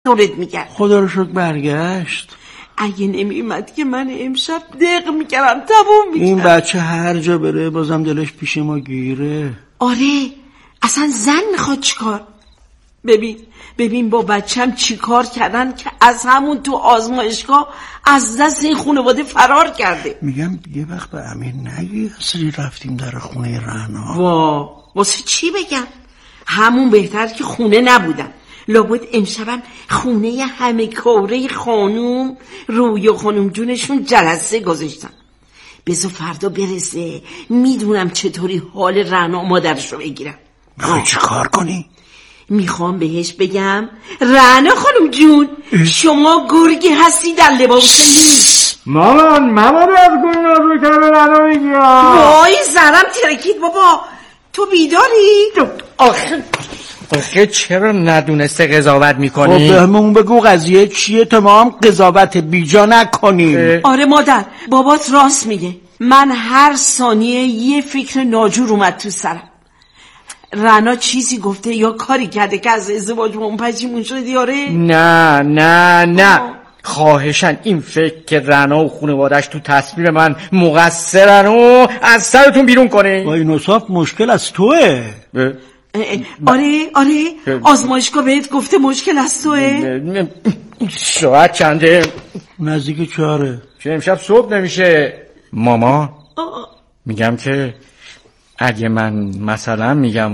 دورت میگرد. خدا رو شکر برگشت. اگه نمیومد که من امشب دق میکردم، تموم میکردم. این بچه هر جا بره بازم دلش پیش ما گیره. آره اصلا زن میخواد چیکار؟ ببین با بچم چیکار کردن که از همون تو آزمایشگاه از دست این خانواده فرار کرده. میگم یه وقت به امیر نگی اصلی رفتیم در خونه رهنا. واسه چی بگم؟ همون بهتر که خونه نبودم. لابد امشبم خونه همه کاره خانوم رویا خانوم جونشون جلسه گذاشتن. بذار فردا برسه میدونم چطوری حال رهنا مادرشو بگیرم. میخوای چی کار کنی؟ میخوام بهش بگم رهنا خانوم جون شما گرگی هستی در لباس نیست. مامان از گونه رو کرده رهنا میگم. وای زرم ترکید بابا، تو بیداری؟ آخه چرا ندونسته قضاوت میکنی؟ خب بهمون بگو قضیه چیه تا ما هم قضاوت بیجا نکنیم. آره مادر بابات راست میگه. من هر ثانیه یه فکر ناجور اومد تو سرم. رنا چیزی گفته یا کاری کرده که از ازدواجمون پشیمون شدی؟ آره؟ نه خواهشن این فکر که رنا و خانواده‌اش تو تصمیم من مقصرن و از سرتون بیرون کنه. با این اصاف مشکل از توه. آره آزمایشگاه بهت گفته مشکل از توه. ساعت چنده؟ نزدیک 4. چه امشب صبح نمیشه؟ ماما میگم که اگه من مثلا میگم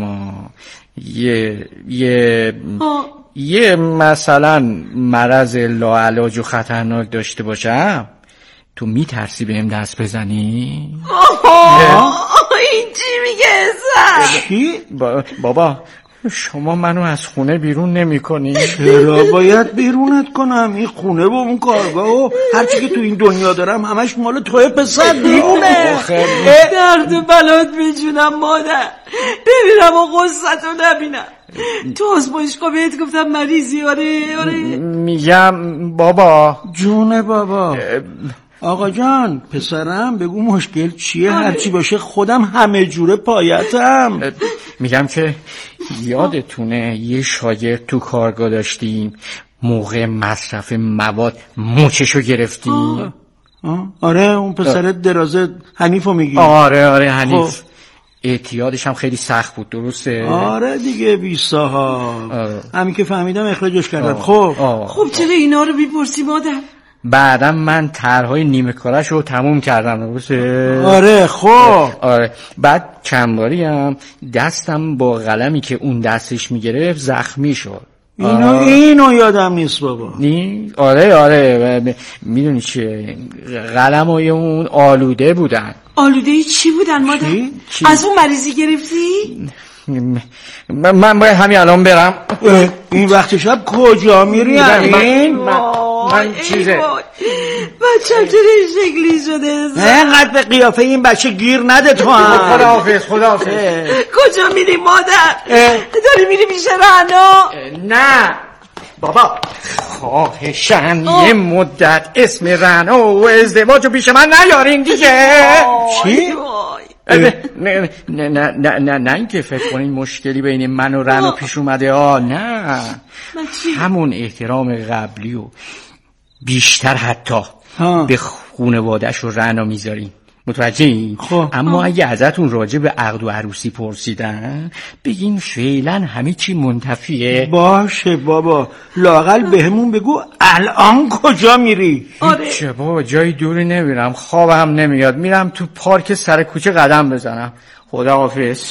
یه مثلا مرض لاعلاج و خطرناک داشته باشم تو میترسی بهم دست بزنی؟ این چی میگه ازم؟ چی؟ بابا شما منو از خونه بیرون نمی کنی؟ چرا باید بیرونت کنم؟ این خونه و اون کارگاه و هرچی که تو این دنیا دارم همش مال توی پسر بیرونه. درد بلات بجونم مادر، ببینم و غصتو نبینم. تو آزمایشگاه بهت گفتم مریضی؟ آره میگم بابا. جون بابا. آقا جان پسرم بگو مشکل چیه؟ هرچی باشه خودم همه جوره پایتم. میگم که یادتونه یه شاگرد تو کارگاه داشتیم موقع مصرف مواد موچشو گرفتیم؟ آره اون پسر درازه حنیفو میگی؟ آره حنیف. اعتیادش هم خیلی سخت بود درسته؟ آره دیگه 20 ها همین که فهمیدم اخراجش کردم. خب چرا اینا رو بیپرسی مادر؟ بعدم من طرحهای نیمه کارش رو تموم کردم درسته؟ آره خب آره بعد چند هم دستم با قلمی که اون دستش میگرفت زخمی شد. اینو یادم نیست بابا. آره میدونی چیه؟ قلمای اون آلوده بودن. آلوده چی بودن مادر؟ از اون مریضی گرفتی؟ من باید همین الان برم. این وقت شب کجا میری؟ من چیزه بچم چرا این شکلی شده؟ اینقدر به قیافه این بچه گیر نده تو هم. خداحافظ. کجا میری مادر؟ داری میری پیش رهنا؟ نه بابا خواهشن یه مدت اسم رهنا و ازدواجو پیش من نیارین دیگه. چی؟ نه اینکه فکر کنین مشکلی بین من و رهنا پیش اومده. نه همون احترام قبلی و بیشتر حتی به خانواده‌اش و رهنا میذارین. متوجهی؟ اما اگه ازتون راجع به عقد و عروسی پرسیدن بگین فعلا همه چی منتفیه. باشه بابا لااقل بهمون بگو الان کجا میری؟ چه بابا جای دوری نمیرم، خوابم نمیاد، میرم تو پارک سر کوچه قدم بزنم. خداحافظ.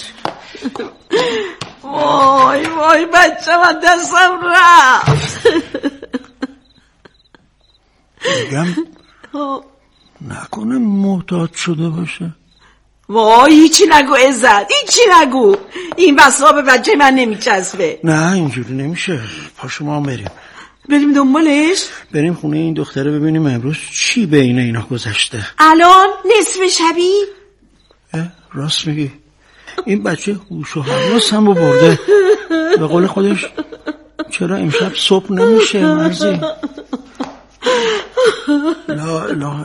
وای بچه من دستم رفت. میگم نکنه محتاط شده باشه. وای هیچی نگو عزت، هیچی نگو. این بسا به بچه من نمیچسبه. نه اینجوری نمیشه. پاشو ما بریم دنبالش؟ بریم خونه این دختره ببینیم امروز چی بین اینا گذشته. الان نصف شبی؟ راست میگی. این بچه هوش و حواس هم برده. به قول خودش چرا امشب صبح نمیشه مرزی؟ لا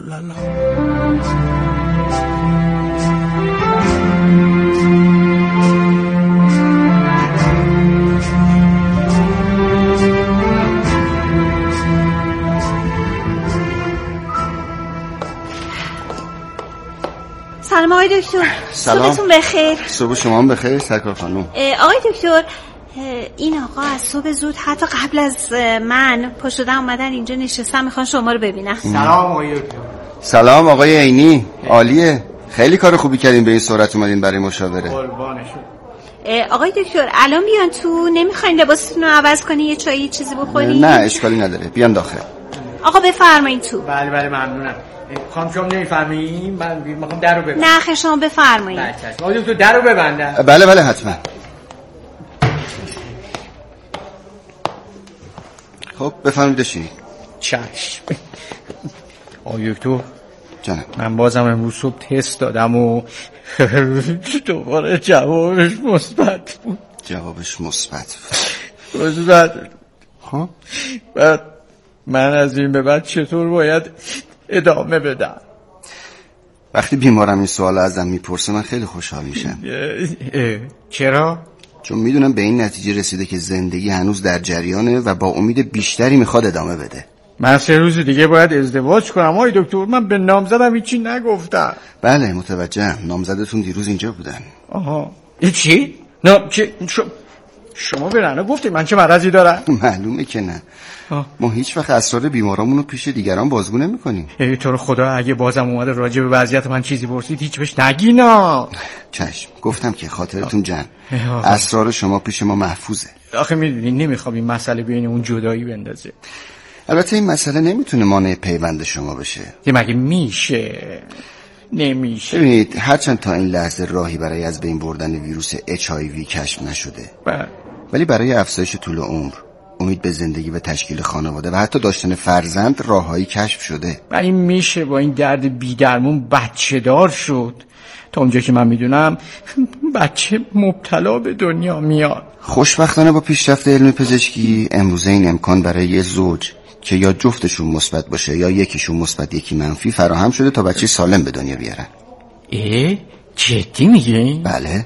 آقای دکتر سلام. صبحتون بخیر. صبح شما هم بخیر سرکار خانم. آقای دکتر این آقا از صبح زود حتی قبل از من پا شدن اومدن اینجا نشستن میخوان شما رو ببینن. سلام آقای دکتر. سلام آقای عینی، عالیه، خیلی کار خوبی کردین به این سرعت اومدین برای مشاوره. قربانشون. آقای دکتر الان بیان تو، نمیخواین لباستون رو عوض کنین یه چایی چیزی بخورین؟ نه اشکالی نداره، بیان داخل. آقا بفرمایید تو. بله ممنونم. خانم شما نمیفهمین؟ من میخوام در رو ببندم. نه خیر شما بفرمایید. آقای دکتر در رو ببندم. بله حتما. خب بفرمایید بشین. چشم. آقای دکتر جانم. من بازم امروز صبح تست دادم و دوباره جوابش مثبت بود. جوابش مثبت. خب بعد من از این به بعد چطور باید ادامه بدم؟ وقتی بیمارم این سوال ازم میپرسه من خیلی خوشحال میشم. چرا؟ چون میدونم به این نتیجه رسیده که زندگی هنوز در جریانه و با امید بیشتری میخواد ادامه بده. من 3 روز دیگه باید ازدواج کنم آقای دکتر. من به نامزدم هیچی نگفتم. بله متوجهم، نامزدتون دیروز اینجا بودن. آها چی؟ نه چی؟ شما به رنا گفتید من چه مرضی دارم؟ معلومه که نه. ما هیچ وقت اسرار بیمارامون رو پیش دیگران بازگو نمی‌کنیم. تو رو خدا اگه بازم اومده راجع به وضعیت من چیزی پرسید هیچ بهش نگینا. چشم، گفتم که خاطرتون جمع. اسرار شما پیش ما محفوظه. آخه میدونی نمیخوام این مسئله بین اون جدایی بندازه. البته این مسئله نمیتونه مانع پیوند شما بشه. مگه میشه؟ نمیشه. ببینید هرچند تا این لحظه راهی برای از بین بردن ویروس HIV کشف نشده، ولی برای افزایش طول عمر، امید به زندگی و تشکیل خانواده و حتی داشتن فرزند راههایی کشف شده. ولی میشه با این درد بی‌درمون بچه دار شد؟ تا اونجا که من میدونم بچه مبتلا به دنیا میاد. خوشبختانه با پیشرفت علم پزشکی امروزه این امکان برای یه زوج که یا جفتشون مثبت باشه یا یکیشون مثبت یکی منفی فراهم شده تا بچه سالم به دنیا بیارن. جدی میگی؟ بله.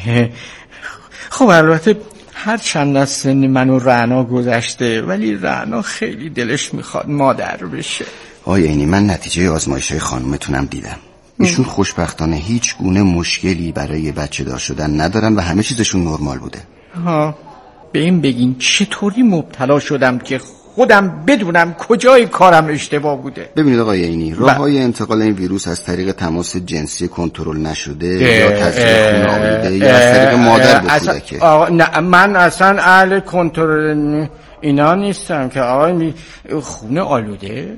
خب البته هر چند از سن من و رعنا گذشته، ولی رعنا خیلی دلش میخواد مادر بشه. اینی من نتیجه آزمایش‌های خانومتونم دیدم. ایشون خوشبختانه هیچ گونه مشکلی برای بچه دار شدن ندارن و همه چیزشون نرمال بوده. به این بگین چطوری مبتلا شدم که خودم بدونم کجای کارم اشتباه بوده. ببینید آقای عینی، راه‌های انتقال این ویروس از طریق تماس جنسی کنترل نشده یا تزریق خون آلوده یا از طریق مادر به کودک. نه من اصلا اهل کنترل اینا نیستم که آقای خون آلوده.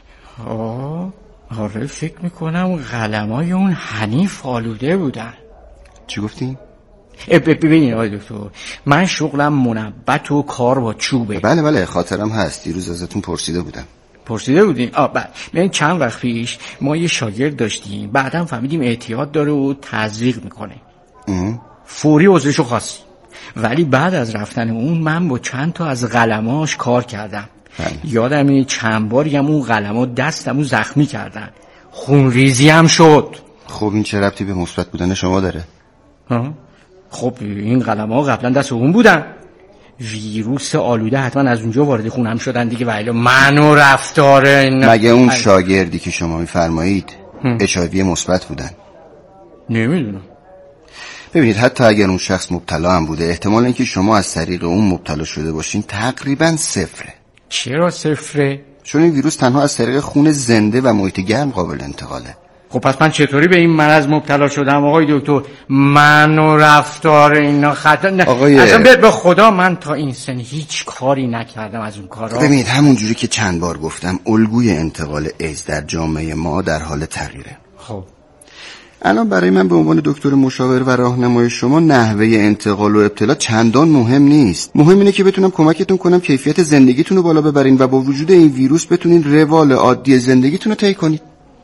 آره فکر میکنم قلمای اون حنیف آلوده بودن. چی گفتین؟ ببینید آقای دکتر، من شغلم منبت و کار با چوبه. بله خاطرم هست، دیروز ازتون پرسیده بودین؟ بله. چند وقت پیش ما یه شاگرد داشتیم، بعدم فهمیدیم اعتیاد داره و تزریق میکنه. فوری عضوشو خواستیم، ولی بعد از رفتن اون من با چند تا از قلماش کار کردم. یادمه چند باری هم اون قلما دستمو زخمی کردن، خونریزی هم شد. خب این چه ربطی به مثبت بودن شما داره؟ خب این قلم‌ها قبلا دست اون بودن، ویروس آلوده حتما از اونجا وارد خونم شدن دیگه. ولی من و رفتار مگه اون شاگردی که شما میفرمایید HIV مثبت بودن؟ نمیدونم. ببینید حتی اگر اون شخص مبتلا هم بوده، احتمال اینکه شما از طریق اون مبتلا شده باشین تقریبا صفره. چرا صفره؟ چون این ویروس تنها از طریق خون زنده و محیط گرم قابل انتقاله. خب پس من چطوری به این مرض مبتلا شدم آقای دکتر؟ من و رفتار اینا خطر اصلا به خدا من تا این سن هیچ کاری نکردم از اون کارا. ببینید همون جوری که چند بار گفتم الگوی انتقال ایدز در جامعه ما در حال تغییره. خب الان برای من به عنوان دکتر مشاور و راهنمای شما نحوه انتقال و ابتلا چندان مهم نیست. مهم اینه که بتونم کمکتون کنم کیفیت زندگیتون رو بالا ببرین و با وجود این ویروس بتونین روال عادی زندگیتون رو طی کنید.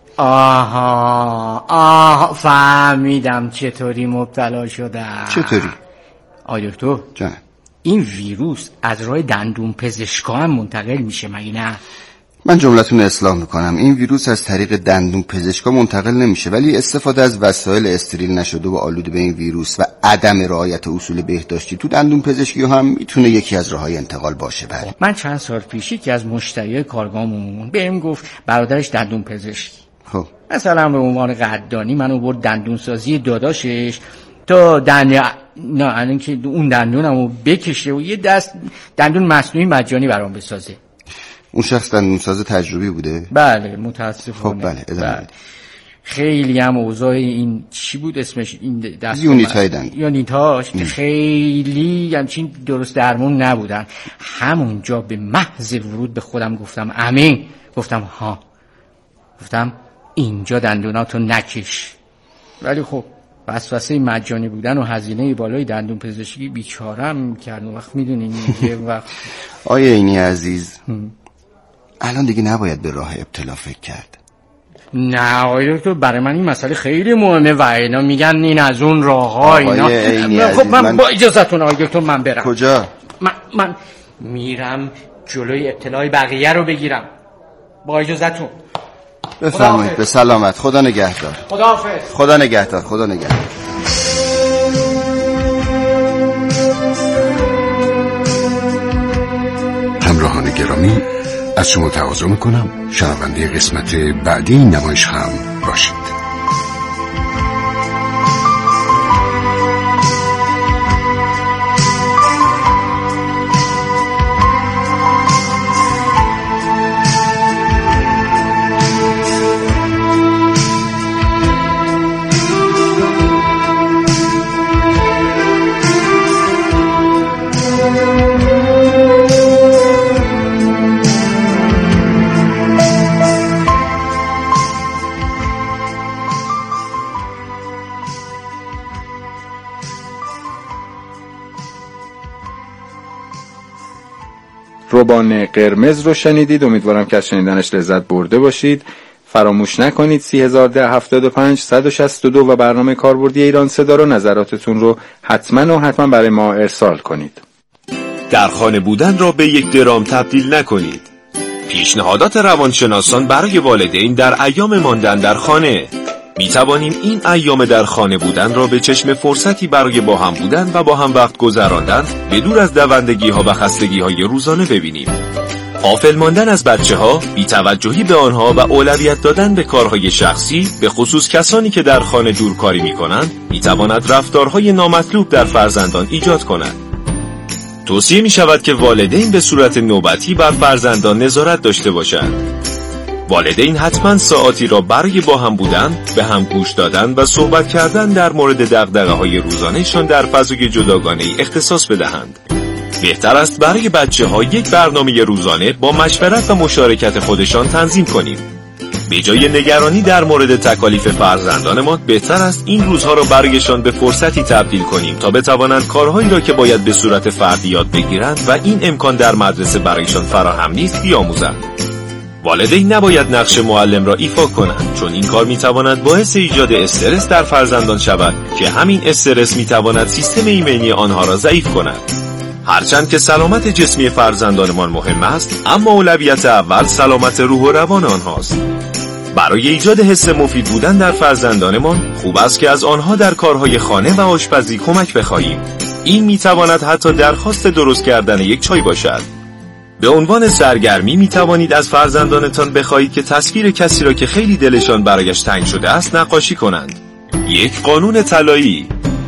فهمیدم چطوری مبتلا شدم. چطوری؟ آقای دکتر جانم، این ویروس از راه دندون پزشکا هم منتقل میشه مگه نه؟ من جملتون اصلاح میکنم. این ویروس از طریق دندون پزشکا منتقل نمیشه، ولی استفاده از وسایل استریل نشده و آلوده به این ویروس و عدم رعایت اصول بهداشتی تو دندون پزشکی هم میتونه یکی از راههای انتقال باشه. من چند سال پیش یکی از مشتریای کارگاهمون بهم گفت برادرش دندون پزشکی، خب مثلا به عنوان قدردانی منو برد دندون سازی داداشش تا اینکه اون دندونمو بکشه و یه دندون مصنوعی مجانی برام بسازه. اون شخص دندون ساز تجربی بوده؟ بله متاسفانه. خب بله ادامه. خیلی هم اوضاع این چی بود اسمش این دست یونیتاش خیلی همچین درست درمون نبودن. همونجا به محض ورود به خودم گفتم امین، گفتم اینجا دندوناتو نکش. ولی خب وسوسه مجانی بودن و هزینه بالای دندون پزشکی بیچاره‌ام می‌کرد. وقت میدونین یه وقت آیه اینی عزیز الان دیگه نباید به راه ابتلا فکر کرد. نه آقای دکتر، برای من این مسئله خیلی مهمه و اینا میگن این از اون راه‌ها اینا. خب من با اجازهتون آقای دکتر من برم. کجا؟ من میرم جلوی ابتلای بقیه رو بگیرم. با اجازهتون. بفرمایید. به سلامت. خدا نگهدار. خداحافظ. خدا نگهدار. خدا نگهدار. همراهان گرامی، از شما تقاضا میکنم شنونده قسمت بعدی این نمایش هم باشید. ربان قرمز رو شنیدید. امیدوارم که از شنیدنش لذت برده باشید. فراموش نکنید 3075 162 و برنامه کاربردی ایران صدا رو نظراتتون رو حتما برای ما ارسال کنید. در خانه بودن را به یک درام تبدیل نکنید. پیشنهادات روانشناسان برای والدین در ایام ماندن در خانه. می توانیم این ایام در خانه بودن را به چشم فرصتی برای با هم بودن و با هم وقت گذراندن به دور از دوندگی ها و خستگی های روزانه ببینیم. غافل ماندن از بچه ها، بی‌توجهی به آنها و اولویت دادن به کارهای شخصی، به خصوص کسانی که در خانه دورکاری می کنند، می تواند رفتارهای نامطلوب در فرزندان ایجاد کند. توصیه می شود که والدین به صورت نوبتی بر فرزندان نظارت داشته باشند. والدین حتما ساعاتی را برای با هم بودن، به هم گوش دادن و صحبت کردن در مورد دغدغه‌های روزانه‌شان در فضای جداگانه‌ای اختصاص بدهند. بهتر است برای بچه‌ها یک برنامه روزانه با مشورت و مشارکت خودشان تنظیم کنیم. به جای نگرانی در مورد تکالیف فرزندانمان، بهتر است این روزها را برایشان به فرصتی تبدیل کنیم تا بتوانند کارهایی را که باید به صورت فردی یاد بگیرند و این امکان در مدرسه برایشان فراهم نیست بیاموزند. والدین نباید نقش معلم را ایفا کنند، چون این کار میتواند باعث ایجاد استرس در فرزندان شود که همین استرس میتواند سیستم ایمنی آنها را ضعیف کند. هرچند که سلامت جسمی فرزندانمان مهم است، اما اولویت اول سلامت روح و روان آنهاست. برای ایجاد حس مفید بودن در فرزندانمان خوب است که از آنها در کارهای خانه و آشپزی کمک بخواهیم. این میتواند حتی درخواست درست کردن یک چای باشد. به عنوان سرگرمی می توانید از فرزندانتان بخواهید که تصویر کسی را که خیلی دلشان برایش تنگ شده است نقاشی کنند. یک قانون طلایی: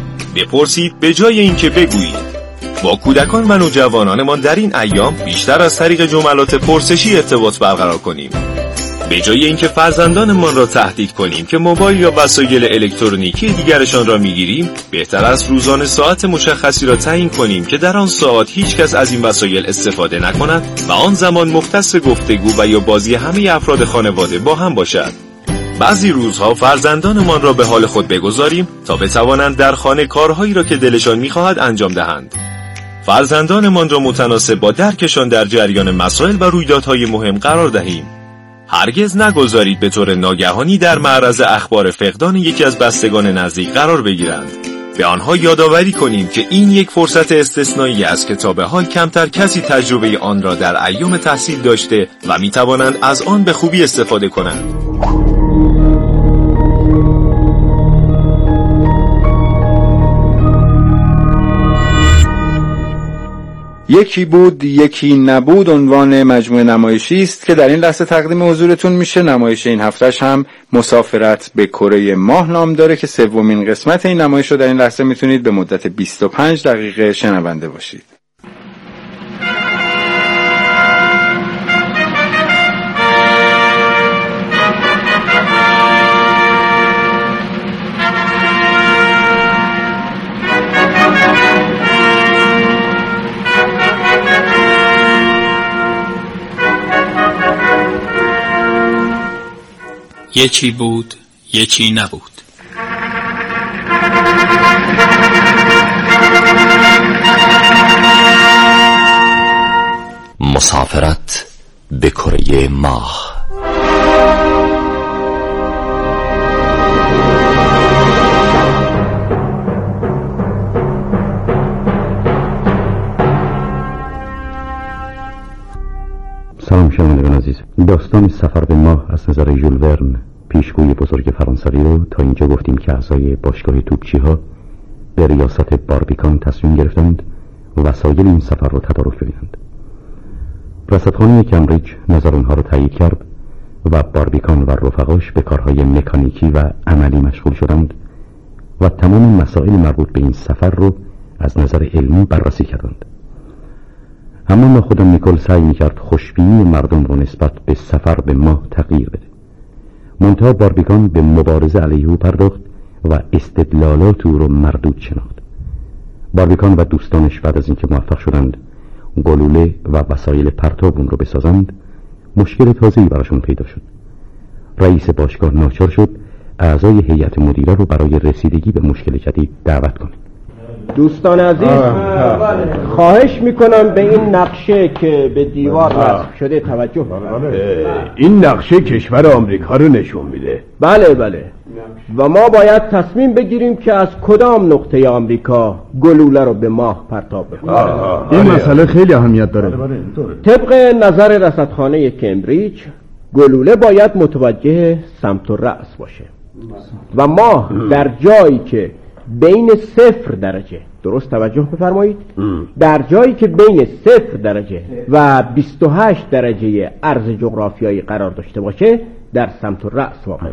بپرسید به جای اینکه بگویید. با کودکان و نوجوانانمان در این ایام بیشتر از طریق جملات پرسشی ارتباط برقرار کنیم. به جای اینکه فرزندانمان را تهدید کنیم که موبایل یا وسایل الکترونیکی دیگرشان را میگیریم، بهتر است روزانه ساعت مشخصی را تعیین کنیم که در آن ساعت هیچ کس از این وسایل استفاده نکند و آن زمان مختص گفتگو و یا بازی همه افراد خانواده با هم باشد. بعضی روزها فرزندانمان را به حال خود بگذاریم تا بتوانند در خانه کارهایی را که دلشان می‌خواهد انجام دهند. فرزندانمان را متناسب با درکشان در جریان مسائل و رویدادهای مهم قرار دهیم. هرگز نگذارید به طور ناگهانی در معرض اخبار فقدان یکی از بستگان نزدیک قرار بگیرند. به آنها یادآوری کنیم که این یک فرصت استثنایی است که تا به حال کمتر کسی تجربه آن را در ایام تحصیل داشته و می توانند از آن به خوبی استفاده کنند. یکی بود یکی نبود عنوان مجموعه نمایشی است که در این لحظه تقدیم حضورتون میشه. نمایش این هفتهش هم مسافرت به کره ماه نام داره که سومین قسمت این نمایش رو در این لحظه میتونید به مدت 25 دقیقه شنونده باشید. یکی بود یکی نبود. مسافرت به کره ماه. سلام شنوندگان عزیز. داستان سفر به ماه از نظر ژول ورن، پیشگوی بزرگ فرانسوی رو تا اینجا گفتیم که اعضای باشگاه توپچی‌ها به ریاست باربیکان تصمیم گرفتند و وسایل این سفر رو تدارک ببینند. رصدخانه کمبریج نظر اونها رو تایید کرد و باربیکان و رفقاش به کارهای مکانیکی و عملی مشغول شدند و تمام مسائل مربوط به این سفر رو از نظر علمی بررسی کردند. اما ما خودم نیکل سعی میکرد خوشبینی مردم رو نسبت به سفر به ماه تغییر بده. منتها باربیکان به مبارزه علیه او پرداخت و استدلالات او رو مردود شناخت. باربیکان و دوستانش بعد از اینکه موفق شدند گلوله و وسایل پرتاب اون رو بسازند، مشکل تازه‌ای براشون پیدا شد. رئیس باشگاه ناچار شد اعضای هیئت مدیره رو برای رسیدگی به مشکل جدید دعوت کنه. دوستان عزیز، خواهش میکنم به این نقشه که به دیوار رسم شده توجه کنید. این نقشه کشور آمریکا رو نشون میده. بله بله. و ما باید تصمیم بگیریم که از کدام نقطه آمریکا گلوله رو به ماه پرتاب بکنیم. این مسئله خیلی اهمیت داره. طبق نظر رصدخانه کمبریج گلوله باید متوجه سمت و رأس باشه و ماه در جایی که بین 0 درجه، درست توجه بفرمایید، در جایی که بین 0 درجه و 28 درجه عرض جغرافیایی قرار داشته باشه در سمت و رأس واقع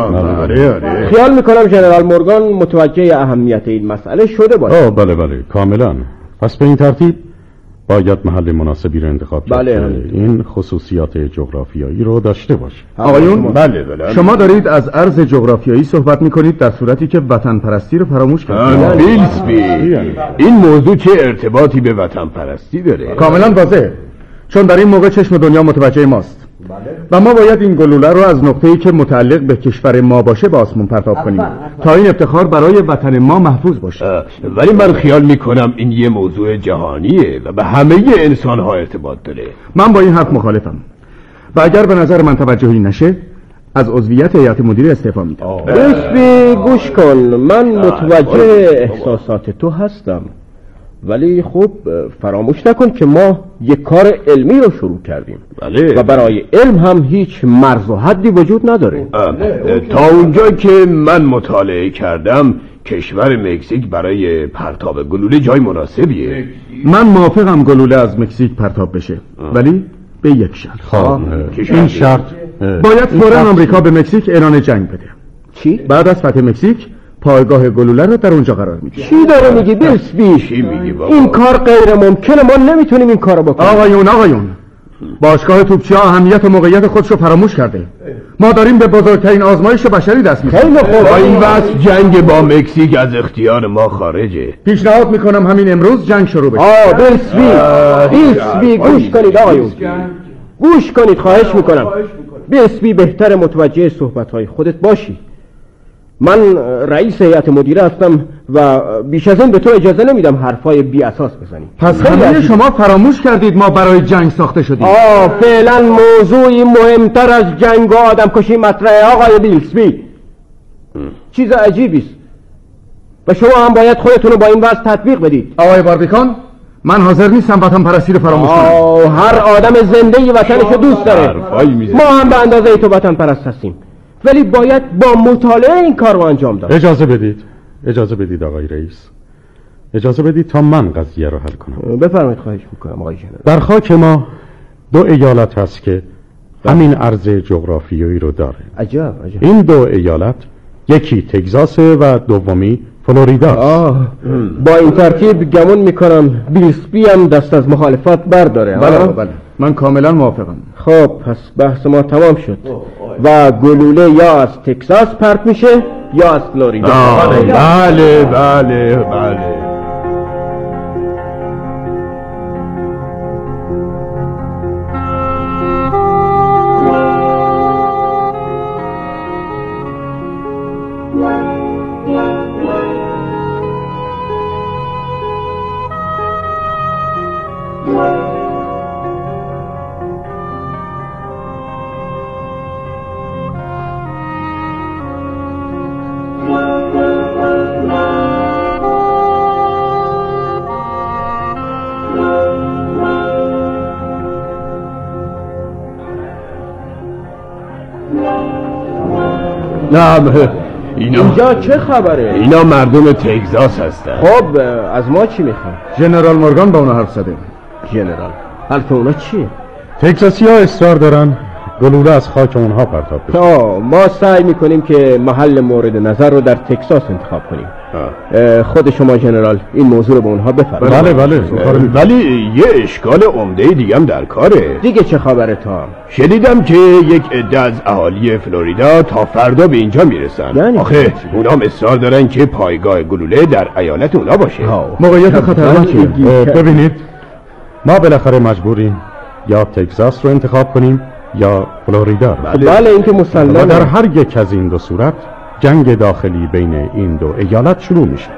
میشه. خیال میکنم ژنرال مورگان متوجه اهمیت این مسئله شده باشه. بله بله کاملا. پس به این ترتیب باید محل مناسبی رو انتخاب کرد. بله. این خصوصیات جغرافیایی رو داشته باشه. آقایون، بله. شما دارید از عرض جغرافیایی صحبت میکنید در صورتی که وطن پرستی رو فراموش کردید. بیلسبی، این موضوع چه ارتباطی به وطن پرستی داره؟ کاملا واضحه، چون در این موقع چشم دنیا متوجه ماست و ما باید این گلوله رو از نقطه‌ای که متعلق به کشور ما باشه به آسمون پرتاب کنیم تا این افتخار برای وطن ما محفوظ باشه. ولی من خیال میکنم این یه موضوع جهانیه و به همه انسان‌ها ارتباط داره. من با این حرف مخالفم و اگر به نظر من توجهی نشه از عضویت هیئت مدیره استعفا میدم. بیلسبی گوش کن، من متوجه احساسات تو هستم، ولی خب فراموش نکن که ما یک کار علمی رو شروع کردیم. بله. و برای علم هم هیچ مرز و حدی وجود نداره. تا اونجا که من مطالعه کردم کشور مکزیک برای پرتاب گلوله جای مناسبیه. من موافقم گلوله از مکزیک پرتاب بشه، ولی به یک شرط. این شرط باید فوراً آمریکا به مکزیک اعلان جنگ بده. چی؟ بعد از فتح مکزیک پایگاه گلوله رو در اونجا قرار میده. چی داره میگی بیلسبی؟ چی میگی بابا؟ این کار غیر ممکنه، ما نمیتونیم این کارو بکنیم. آقایون باشگاه توپچی‌ها اهمیت و موقعیت خودشو فراموش کرده. ما داریم به بزرگترین آزمایش بشری دست میزنیم. با این وضع جنگ با مکزیک از اختیار ما خارجه. پیشنهاد میکنم همین امروز جنگ شروع بشه. بیلسبی گوش کنید آقایون، گوش کنید خواهش میکنم. بیلسبی بهتر متوجه صحبت‌های خودت باشی. من رئیس هیئت مدیره هستم و بیش از این به تو اجازه نمیدم حرفای بی اساس بزنی. پس همه شما فراموش کردید ما برای جنگ ساخته شدیم. فعلا موضوعی مهمتر از جنگ و آدم کشی مطرحه آقای بیلسبی. چیز عجیبی است و شما هم باید خودتون رو با این وضع تطبیق بدید. آقای باربیکان، من حاضر نیستم وطن پرستی رو فراموش کنم. هر آدم زنده وطنشو دوست داره. ما هم به اندازه تو وطن پرست هستیم، ولی باید با مطالعه این کار رو انجام داد. اجازه بدید آقای رئیس. اجازه بدید تا من قضیه رو حل کنم. بفرمایید. خواهش میکنم آقای جنرال. در خاک ما 2 ایالت هست که همین عرض جغرافیایی رو داره. عجب. این 2 ایالت یکی تگزاس و دومی فلوریدا. با این ترتیب گمون میکنم بیلسبی هم دست از مخالفت برداره. بله من کاملا موافقم. خب پس بحث ما تمام شد و گلوله یا از تگزاس پرت میشه یا از فلوریدا. بله. نه اینجا چه خبره؟ اینا مردم تگزاس هستن. خب از ما چی میخوان؟ ژنرال مورگان با اونا حرف زده. ژنرال حرف اونا چیه؟ تگزاسی‌ها اصرار دارن گلوله از خاک اونها پرتاب بشه. ما سعی میکنیم که محل مورد نظر رو در تگزاس انتخاب کنیم. خود شما ژنرال این موضوع رو به اونها بفرمایید. بله. ولی یه اشکال عمده دیگه هم در کاره. دیگه چه خبره تا؟ شنیدم که یک عده از اهالی فلوریدا تا فردا به اینجا میرسن. یعنی آخه اونا هم اصرار دارن که پایگاه گلوله در ایالت اونا باشه. موقعیت خطرناکیه. ببینید ما بالاخره مجبوریم یا تگزاس رو انتخاب کنیم یا فلوریدا. بله این که مسلمه. در هر یک از این 2 صورت جنگ داخلی بین این 2 ایالت شروع میشه.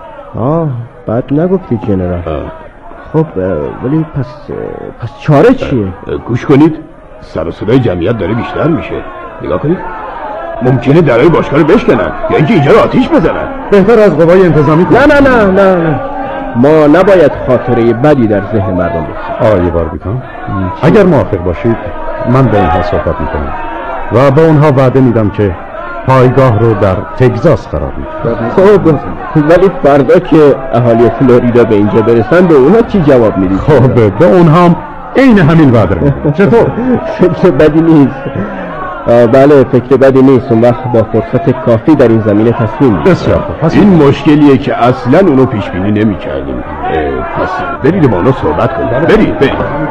بعد نگفتید ژنرال. خب ولی پس چاره چیه؟ گوش کنید، سر و صدای جمعیت داره بیشتر میشه. نگاه کنید، ممکنه درای باشگاه رو بشکنن یا اینکه اینجا رو آتیش بزنن. بهتر از قوای انتظامی کنید. نه ما نباید خاطره بدی در ذهن مردم بسازیم. آقای باربیکان اگر موافق باشید من با اونها صحبت میکنم و با اونها وعده میدم که پایگاه رو در تگزاس قرار میدم. خب ولی فردا که اهالی فلوریدا به اینجا برسن به اونها چی جواب میدید؟ خب به اونها هم عین همین وعده رو میدم. چطور؟ فکر بدی نیست. بله فکر بدی نیست. اون وقت با فرصت کافی در این زمینه تصمیم میگیریم. بسیار خوب. این مشکلیه که اصلا اونو پیش بینی نمی‌کردیم. پس برید با اونو صحبت کنید. برید.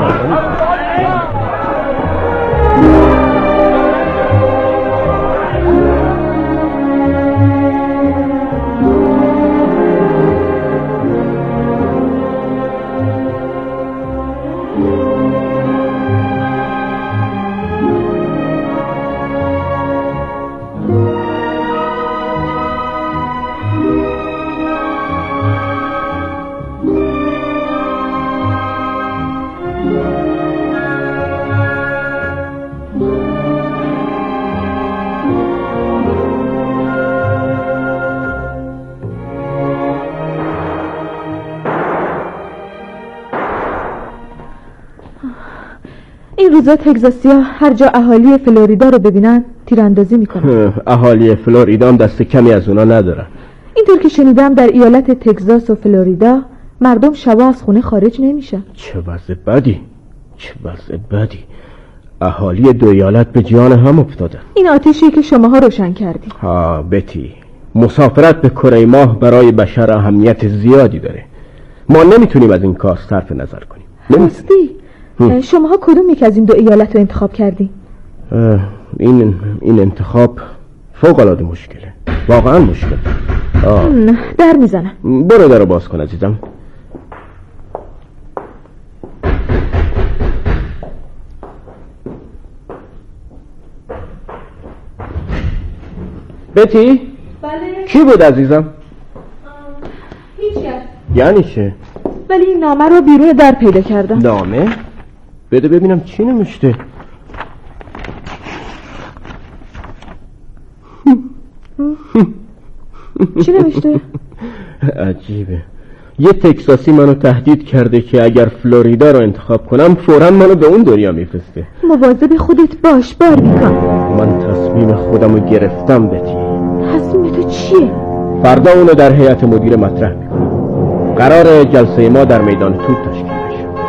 این روزا تگزاسی‌ها هر جا اهالی فلوریدا رو ببینن تیراندازی میکنن. اهالی فلوریدا هم دست کمی از اونا ندارن. اینطور که شنیدم در ایالت تگزاس و فلوریدا مردم شبا از خونه خارج نمیشن. چه وضع بدی. اهالی 2 ایالت به جان هم افتادن. این آتشی که شماها روشن کردین. بتی، مسافرت به کره ماه برای بشر اهمیت زیادی داره. ما نمیتونیم از این کار صرف نظر کنیم. راستی شماها کدوم یک از این 2 ایالت رو انتخاب کردین؟ این انتخاب فوق العاده مشکله. واقعا مشکل. در میزنم. برو درو باز کن عزیزم. بتی؟ بله. کی بود عزیزم؟ هیچکس. یعنی چه؟ ولی این نامه رو بیرون در پیدا کردم. نامه؟ بده ببینم چی نمیشته. چی نمیشته؟ عجیبه. یه تگزاسی منو تهدید کرده که اگر فلوریدا رو انتخاب کنم فوراً منو به اون دنیا میفرسته. مواظب خودت باش باربیکان. من تصمیم خودم رو گرفتم بتی. تصمیم تو چیه؟ فردا اونو در هیئت مدیره مطرح میکنم. قرار جلسه ما در میدان توپ تشکیل بشه.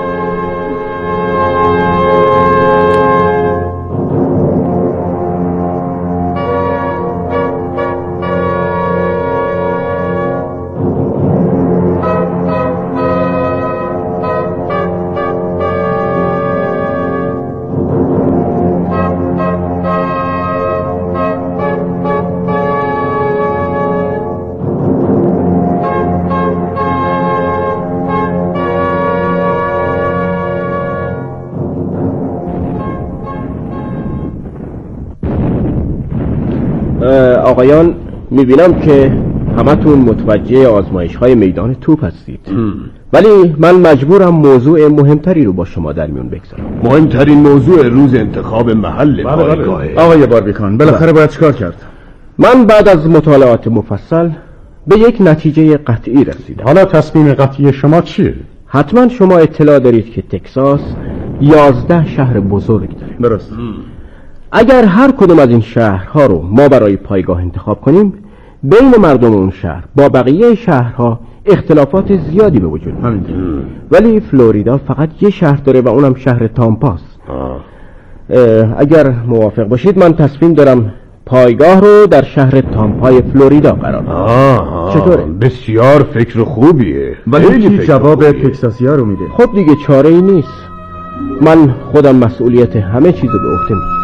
آقایان، میبینم که همتون متوجه آزمایش‌های میدان توپ هستید، ولی من مجبورم موضوع مهمتری رو با شما در میون بگذارم. مهمترین موضوع روز انتخاب محل پایگاهه. آقای باربیکان، بالاخره باید چیکار کرد؟ من بعد از مطالعات مفصل به یک نتیجه قطعی رسیدم. حالا تصمیم قطعی شما چیه؟ حتما شما اطلاع دارید که تگزاس 11 شهر بزرگ داره. درست. اگر هر کدوم از این شهرها رو ما برای پایگاه انتخاب کنیم، بین مردم اون شهر با بقیه شهرها اختلافات زیادی به وجود میاد. ولی فلوریدا فقط یه شهر داره و اونم شهر تامپاست. اگر موافق باشید من تصمیم دارم پایگاه رو در شهر تامپای فلوریدا قرار بدم. چطوره؟ بسیار فکر خوبیه. ولی کی جواب تگزاسی‌ها رو میده؟ خب دیگه چاره ای نیست. من خودم مسئولیت همه چیزو به عهده میگیرم.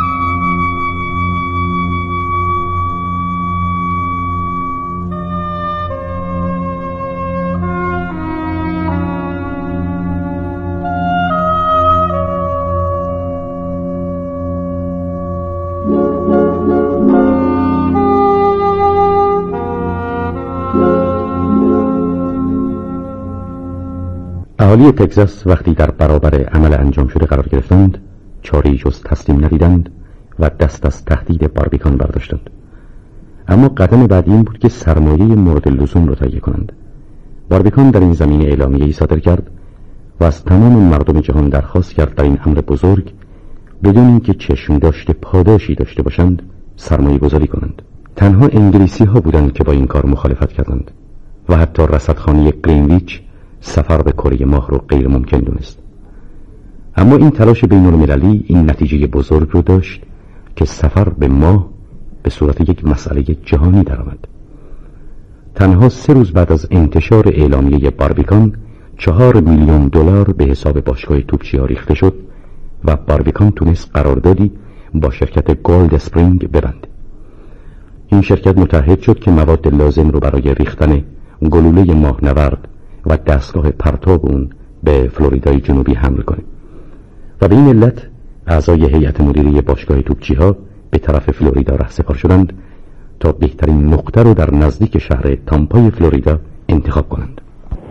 اهالی تگزاس وقتی در برابر عمل انجام شده قرار گرفتند، چاره‌ای جز تسلیم ندیدند و دست از تهدید باربیکان برداشتند. اما قدم بعدی این بود که سرمایه مورد لزوم را تهیه کنند. باربیکان در این زمینه اعلامیه‌ای صادر کرد و از تمام مردم جهان درخواست کرد در این امر بزرگ بدون اینکه چشم داشته پاداشی داشته باشند سرمایه گذاری کنند. تنها انگلیسی‌ها بودند که با این کار مخالفت کردند و حتی رصدخانه گرینویچ سفر به کره ماه رو غیر ممکن دونست. اما این تلاش بین المللی این نتیجه بزرگ رو داشت که سفر به ماه به صورت یک مسئله جهانی درآمد. تنها 3 روز بعد از انتشار اعلامیه باربیکان 4 میلیون دلار به حساب باشگاه توپچی‌ها ریخته شد و باربیکان تونست قراردادی با شرکت گولد اسپرینگ ببنده. این شرکت متعهد شد که مواد لازم رو برای ریختن گلوله ماهنورد و دستگاه پرتاب اون به فلوریدای جنوبی حمل کنه و به این علت اعضای هیئت مدیره باشگاه توپچی‌ها به طرف فلوریدا رهسپار شدند تا بهترین نقطه رو در نزدیک شهر تامپای فلوریدا انتخاب کنند.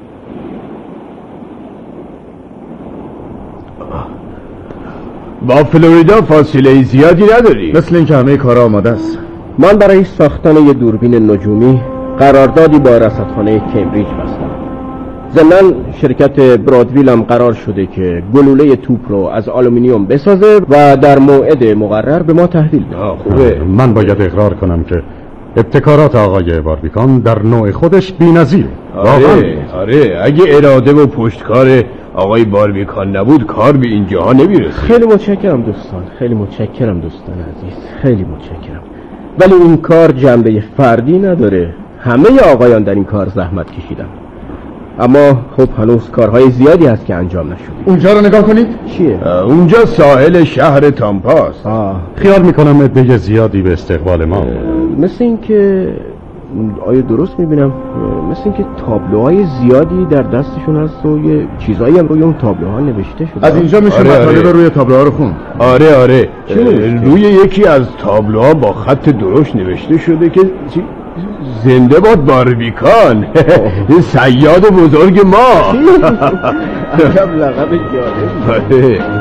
با فلوریدا فاصله زیادی نداری؟ مثل این که همه کارا آماده است. من برای ساختن یه دوربین نجومی قراردادی با رصدخانه کمبریج بستم. ضمن شرکت برادویل هم قرار شده که گلوله توپ رو از آلومینیوم بسازه و در موعد مقرر به ما تحویل بده. خوبه. من باید اقرار کنم که ابتکارات آقای باربیکان در نوع خودش بی‌نظیره. آره اگه اراده و پشتکار آقای باربیکان نبود کار به اینجاها نمیرسید. خیلی متشکرم دوستان، خیلی متشکرم دوستان عزیز، خیلی متشکرم. ولی این کار جنبه فردی نداره. همه آقایان در این کار زحمت کشیدن. اما خب هنوز کارهای زیادی هست که انجام نشده. اونجا رو نگاه کنید. چیه؟ اونجا ساحل شهر تامپاست. خیال میکنم عده زیادی به استقبال ما. مثل این که آیا درست میبینم؟ مثل این که تابلوهای زیادی در دستشون هست و یه چیزایی هم روی اون تابلوها نوشته شده. از اینجا میشه مطالب روی تابلوها رو خوند. آره روی یکی از تابلوها با خط درشت نوشته شده که زنده باد باربیکان، صیاد بزرگ ما. لقب جالب.